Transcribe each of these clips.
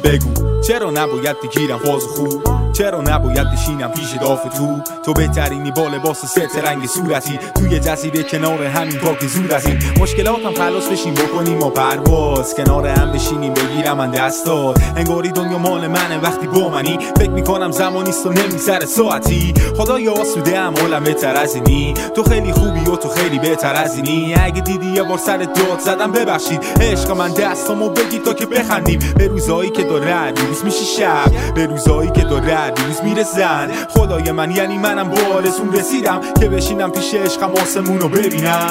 بگو چرا نباید بگیرم فاز خوب، چرا نباید بشینم پیش داف تو بهترینی با لباس ست رنگ صورتی توی جزیره کنار همین پاک زود از این مشکلاتم خلاص بشیم بکنیم و پرواز کنار هم بشینیم بگیرم من دستات انگاری دنیا مال منه وقتی با منی فکر میکنم زمانیست و نمیگذره ساعتی خدایا آسوده ام حالم بهتر از اینی تو خیلی خوبی و تو خیلی بهتر از اینی اگه دیدی یه بار سر داد زدم ببخشید عشق من دستامو بگیر تا که بخندیم به روزایی که داره روز میشه شب به روزایی که داره روز میره زن خدای من یعنی منم با آرزوم رسیدم که بشینم پیش عشقم آسمونو ببینم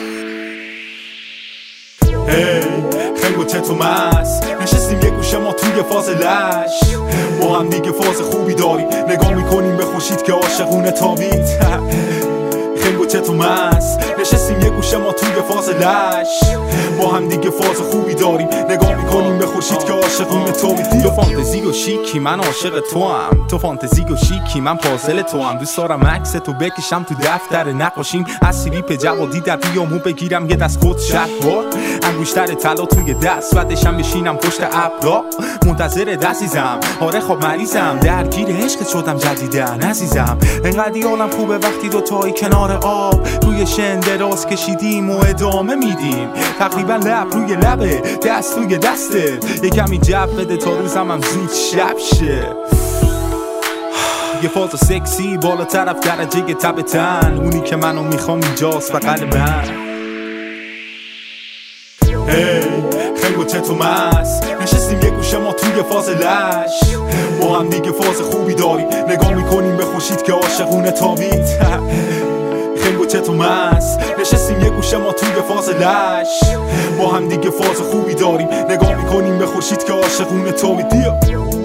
خنگو چطور مست نشستیم یه گوشه ما توی فاصلش با هم دیگه فاز خوبی داریم نگاه میکنیم به خورشید که عاشقونه تابید خنگو چطور مست نشستیم یه گوشه ما توی فاصلش با هم دیگه فاز خوبی داریم نگاه میکنیم به خورشید که عاشقونه تابید تو فانتزی و شیکی من عاشق تو هم تو فانتزی و شیکی من پازل تو هم دوست دارم عکس تو بکشم تو دفتر نقاشیم از سریپ جوادی در پیامو بگیرم یه دست خود شهوار انگوشتر طلا توی دست بعدشم بشینم پشت ابرا منتظر دستیزم آره خب مریضم درگیر عشق شدم جدیدن عزیزم انقدر حالم خوبه وقتی دو تایی کنار آب روی شن دراز کشیدیم و ادامه میدیم تقریبا لب روی لبه دست روی دسته یکمی جب بده تا روزم هم زود شب شه یه فاز سکسی بالا طرف درجه تب تن اونی که منو میخوام اینجاست بغل من خنگو چطور مست نشستیم یه گوشه ما توی فاصلش با هم دیگه فاز خوبی داریم نگاه میکنیم به خورشید که عاشقونه تابید خنگو چطور مست نشستیم یه گوشه ما توی فاصلش با هم دیگه فاز خوبی داریم نگاه میکنیم به خورشید که عاشقونه تابید